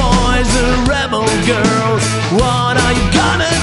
boys, a rebel girl. What are you gonna